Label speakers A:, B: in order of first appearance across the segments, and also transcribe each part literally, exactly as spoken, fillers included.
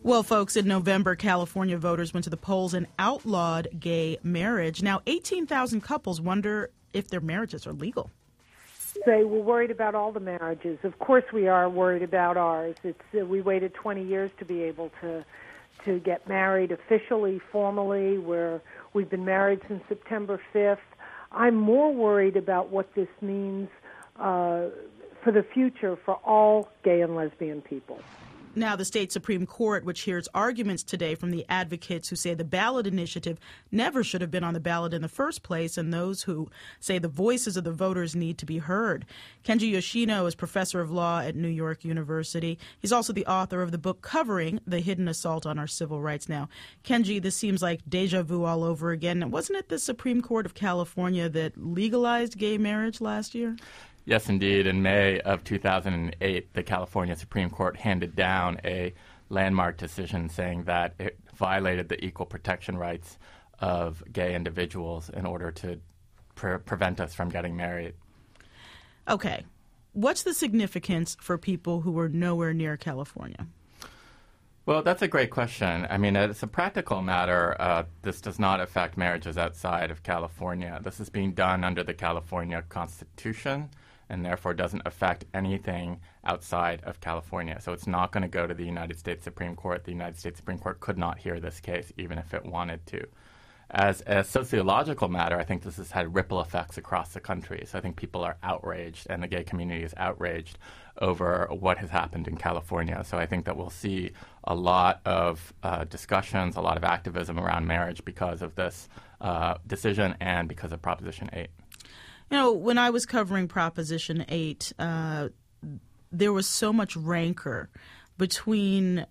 A: Well, folks, in November, California voters went to the polls and outlawed gay marriage. Now, eighteen thousand couples wonder if their marriages are legal.
B: Say we're worried about all the marriages. Of course we are worried about ours. It's uh, we waited twenty years to be able to to get married officially, formally. We're, we've been married since September fifth. I'm more worried about what this means uh, for the future for all gay and lesbian people.
A: Now, the state Supreme Court, which hears arguments today from the advocates who say the ballot initiative never should have been on the ballot in the first place, and those who say the voices of the voters need to be heard. Kenji Yoshino is professor of law at New York University. He's also the author of the book covering the hidden assault on our civil rights. Now, Kenji, this seems like deja vu all over again. Wasn't it the Supreme Court of California that legalized gay marriage last year?
C: Yes, indeed. In May of two thousand eight, the California Supreme Court handed down a landmark decision saying that it violated the equal protection rights of gay individuals in order to pre- prevent us from getting married.
A: Okay. What's the significance for people who are nowhere near California?
C: Well, that's a great question. I mean, it's a practical matter. Uh, this does not affect marriages outside of California. This is being done under the California Constitution, and therefore doesn't affect anything outside of California. So it's not going to go to the United States Supreme Court. The United States Supreme Court could not hear this case, even if it wanted to. As a sociological matter, I think this has had ripple effects across the country. So I think people are outraged, and the gay community is outraged over what has happened in California. So I think that we'll see a lot of uh, discussions, a lot of activism around marriage because of this uh, decision and because of Proposition eight.
A: You know, when I was covering Proposition eight, uh, there was so much rancor between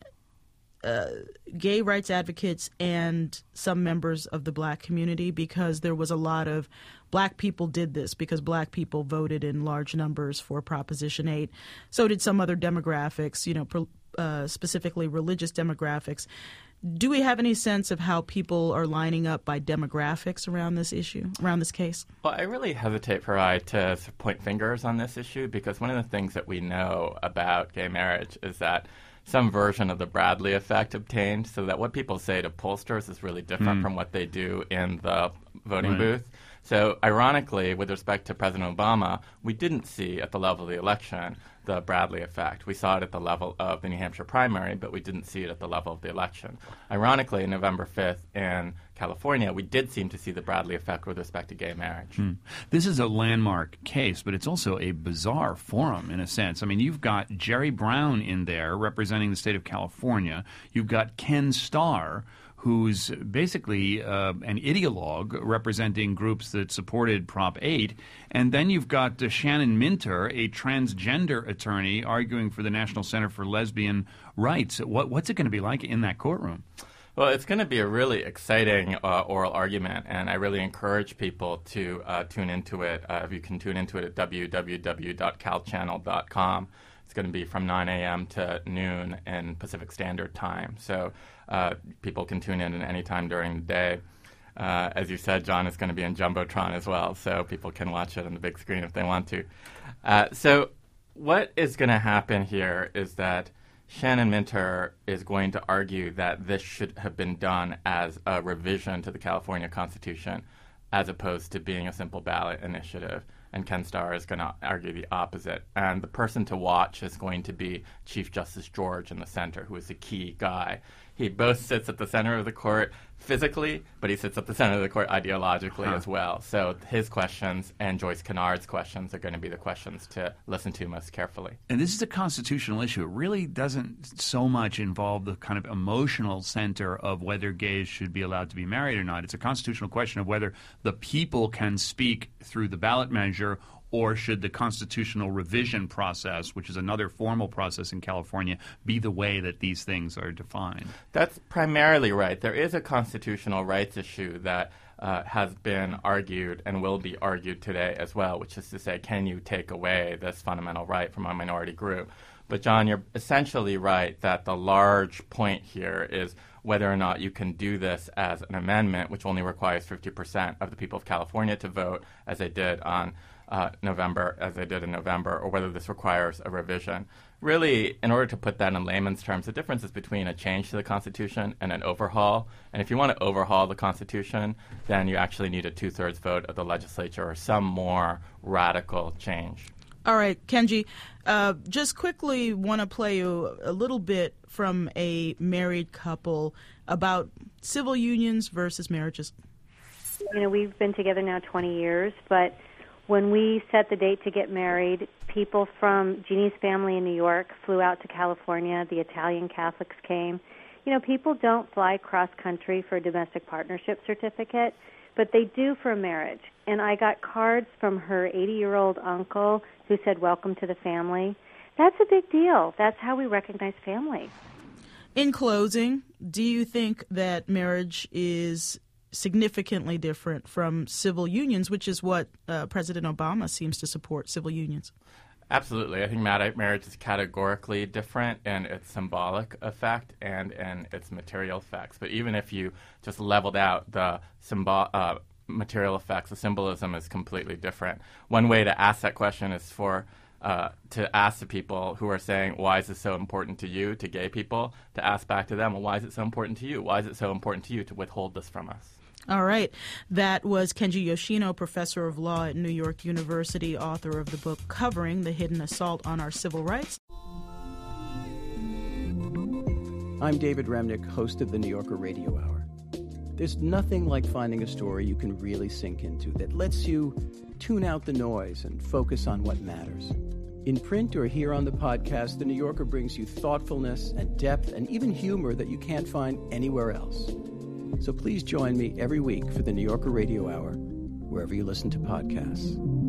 A: uh, gay rights advocates and some members of the black community because there was a lot of black people did this because black people voted in large numbers for Proposition eight. So did some other demographics, you know, pro, uh, specifically religious demographics. Do we have any sense of how people are lining up by demographics around this issue, around this case?
C: Well, I really hesitate for I to point fingers on this issue because one of the things that we know about gay marriage is that some version of the Bradley effect obtained, so that what people say to pollsters is really different mm. from what they do in the voting right. booth. So ironically, with respect to President Obama, we didn't see at the level of the election the Bradley effect. We saw it at the level of the New Hampshire primary, but we didn't see it at the level of the election. Ironically, November fifth in California, we did seem to see the Bradley effect with respect to gay marriage.
D: Hmm. This is a landmark case, but it's also a bizarre forum in a sense. I mean, you've got Jerry Brown in there representing the state of California. You've got Ken Starr, who's basically uh, an ideologue representing groups that supported Prop eight. And then you've got uh, Shannon Minter, a transgender attorney, arguing for the National Center for Lesbian Rights. What, what's it going to be like in that courtroom?
C: Well, it's going to be a really exciting uh, oral argument, and I really encourage people to uh, tune into it. Uh, if you can tune into it at w w w dot cal channel dot com. It's going to be from nine a.m. to noon in Pacific Standard Time. So uh, people can tune in at any time during the day. Uh, as you said, John is going to be in Jumbotron as well, so people can watch it on the big screen if they want to. Uh, so what is going to happen here is that Shannon Minter is going to argue that this should have been done as a revision to the California Constitution as opposed to being a simple ballot initiative. And Ken Starr is going to argue the opposite. And the person to watch is going to be Chief Justice George in the center, who is the key guy. He both sits at the center of the court physically, but he sits at the center of the court ideologically huh. as well. So his questions and Joyce Kennard's questions are going to be the questions to listen to most carefully.
D: And this is a constitutional issue. It really doesn't so much involve the kind of emotional center of whether gays should be allowed to be married or not. It's a constitutional question of whether the people can speak through the ballot measure, or should the constitutional revision process, which is another formal process in California, be the way that these things are defined?
C: That's primarily right. There is a constitutional rights issue that uh, has been argued and will be argued today as well, which is to say, can you take away this fundamental right from a minority group? But, John, you're essentially right that the large point here is whether or not you can do this as an amendment, which only requires fifty percent of the people of California to vote, as they did on Uh, November, as they did in November, or whether this requires a revision. really, in order to put that in layman's terms, the difference is between a change to the Constitution and an overhaul. And if you want to overhaul the Constitution, then you actually need a two-thirds vote of the legislature or some more radical change.
A: All right, Kenji, uh, just quickly want to play you a little bit from a married couple about civil unions versus marriages.
E: You know, we've been together now twenty years, but when we set the date to get married, people from Jeannie's family in New York flew out to California. The Italian Catholics came. You know, people don't fly cross-country for a domestic partnership certificate, but they do for a marriage. And I got cards from her eighty-year-old uncle who said, welcome to the family. That's a big deal. That's how we recognize family.
A: In closing, do you think that marriage is significantly different from civil unions, which is what uh, President Obama seems to support, civil unions?
C: Absolutely. I think marriage is categorically different in its symbolic effect and in its material effects. But even if you just leveled out the symbol, uh, material effects, the symbolism is completely different. One way to ask that question is for uh, to ask the people who are saying, why is this so important to you, to gay people, to ask back to them, well, why is it so important to you? Why is it so important to you to withhold this from us?
A: All right. That was Kenji Yoshino, professor of law at New York University, author of the book Covering the Hidden Assault on Our Civil Rights.
F: I'm David Remnick, host of the New Yorker Radio Hour. There's nothing like finding a story you can really sink into that lets you tune out the noise and focus on what matters. In print or here on the podcast, The New Yorker brings you thoughtfulness and depth and even humor that you can't find anywhere else. So please join me every week for the New Yorker Radio Hour, wherever you listen to podcasts.